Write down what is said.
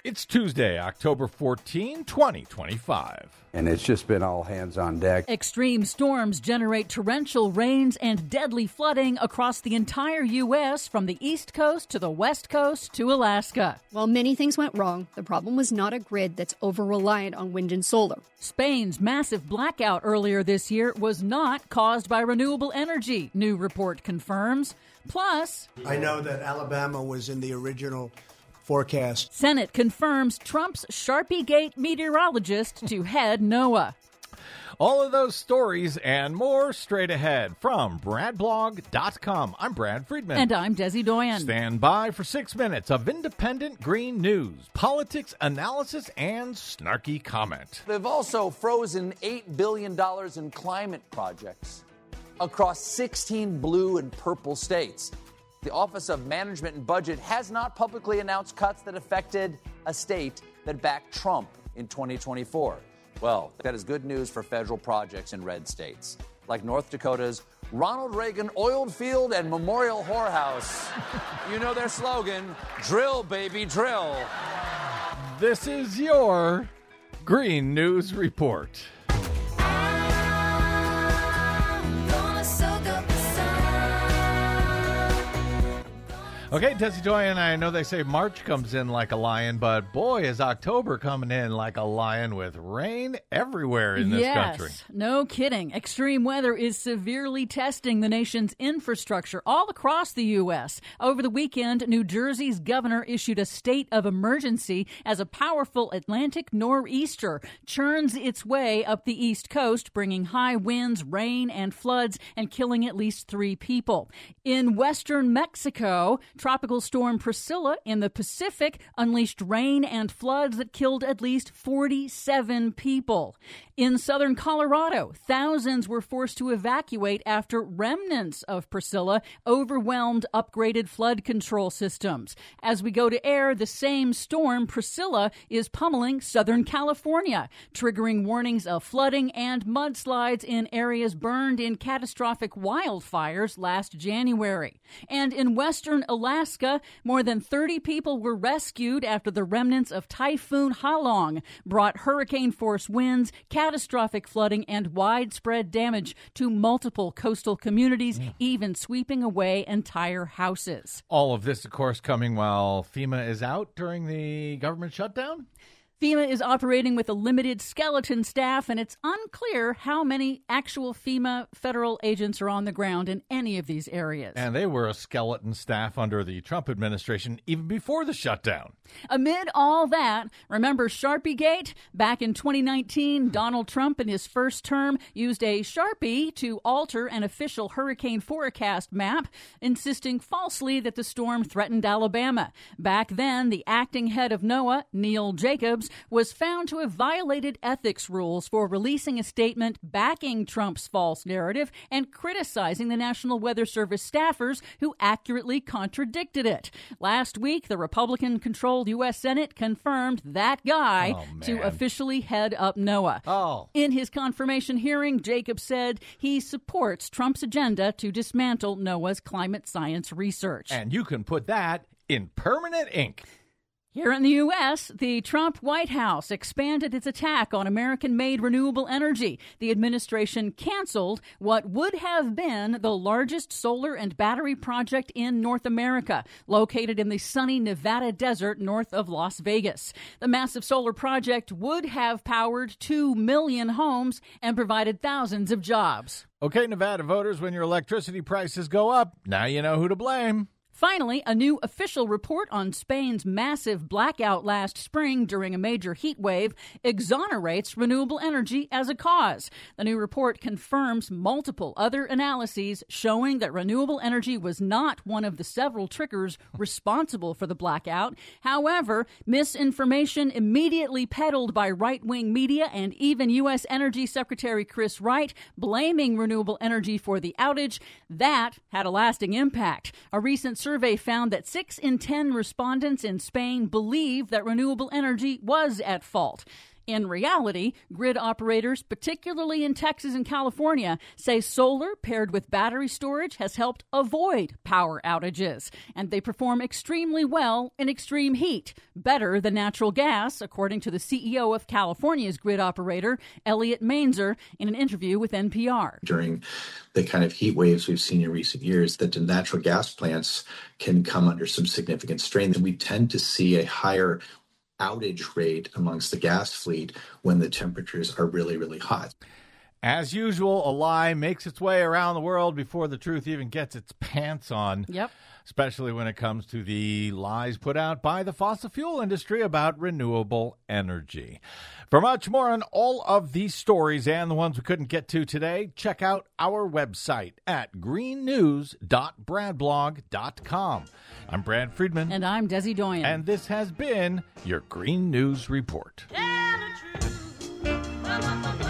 It's Tuesday, October 14, 2025. And it's just been all hands on deck. Extreme storms generate torrential rains and deadly flooding across the entire U.S. from the East Coast to the West Coast to Alaska. While many things went wrong, the problem was not a grid that's over-reliant on wind and solar. Spain's massive blackout earlier this year was not caused by renewable energy, new report confirms. Plus, I know that Alabama was in the original forecast. Senate confirms Trump's Sharpiegate meteorologist to head NOAA. All of those stories and more straight ahead from BradBlog.com. I'm Brad Friedman. And I'm Desi Doyen. Stand by for 6 minutes of independent green news, politics, analysis, and snarky comment. They've also frozen $8 billion in climate projects across 16 blue and purple states. The Office of Management and Budget has not publicly announced cuts that affected a state that backed Trump in 2024. Well, that is good news for federal projects in red states, like North Dakota's Ronald Reagan Oiled Field and Memorial Whorehouse. You know their slogan, drill, baby, drill. This is your Green News Report. Okay, Desi Doyen, I know they say March comes in like a lion, but boy, is October coming in like a lion with rain everywhere in this country. Yes, no kidding. Extreme weather is severely testing the nation's infrastructure all across the U.S. Over the weekend, New Jersey's governor issued a state of emergency as a powerful Atlantic nor'easter churns its way up the East Coast, bringing high winds, rain, and floods, and killing at least 3 people. In western Mexico, Tropical Storm Priscilla in the Pacific unleashed rain and floods that killed at least 47 people. In southern Colorado, thousands were forced to evacuate after remnants of Priscilla overwhelmed upgraded flood control systems. As we go to air, the same storm, Priscilla, is pummeling Southern California, triggering warnings of flooding and mudslides in areas burned in catastrophic wildfires last January. And in western Alaska, more than 30 people were rescued after the remnants of Typhoon Halong brought hurricane-force winds, catastrophic flooding, and widespread damage to multiple coastal communities, even sweeping away entire houses. All of this, of course, coming while FEMA is out during the government shutdown? FEMA is operating with a limited skeleton staff, and it's unclear how many actual FEMA federal agents are on the ground in any of these areas. And they were a skeleton staff under the Trump administration even before the shutdown. Amid all that, remember Sharpiegate? Back in 2019, Donald Trump in his first term used a Sharpie to alter an official hurricane forecast map, insisting falsely that the storm threatened Alabama. Back then, the acting head of NOAA, Neil Jacobs, was found to have violated ethics rules for releasing a statement backing Trump's false narrative and criticizing the National Weather Service staffers who accurately contradicted it. Last week, the Republican-controlled U.S. Senate confirmed that guy to officially head up NOAA. In his confirmation hearing, Jacobs said he supports Trump's agenda to dismantle NOAA's climate science research. And you can put that in permanent ink. Here in the U.S., the Trump White House expanded its attack on American-made renewable energy. The administration canceled what would have been the largest solar and battery project in North America, located in the sunny Nevada desert north of Las Vegas. The massive solar project would have powered 2 million homes and provided thousands of jobs. Okay, Nevada voters, when your electricity prices go up, now you know who to blame. Finally, a new official report on Spain's massive blackout last spring during a major heat wave exonerates renewable energy as a cause. The new report confirms multiple other analyses showing that renewable energy was not one of the several triggers responsible for the blackout. However, misinformation immediately peddled by right-wing media and even U.S. Energy Secretary Chris Wright blaming renewable energy for the outage, that had a lasting impact. A recent survey found that 6 in 10 respondents in Spain believe that renewable energy was at fault. In reality, grid operators, particularly in Texas and California, say solar paired with battery storage has helped avoid power outages, and they perform extremely well in extreme heat, better than natural gas, according to the CEO of California's grid operator, Elliot Mainzer, in an interview with NPR. During the kind of heat waves we've seen in recent years, that the natural gas plants can come under some significant strain, and we tend to see a higher outage rate amongst the gas fleet when the temperatures are really, really hot. As usual, a lie makes its way around the world before the truth even gets its pants on. Yep. Especially when it comes to the lies put out by the fossil fuel industry about renewable energy. For much more on all of these stories and the ones we couldn't get to today, check out our website at greennews.bradblog.com. I'm Brad Friedman. And I'm Desi Doyen. And this has been your Green News Report. Tell the truth.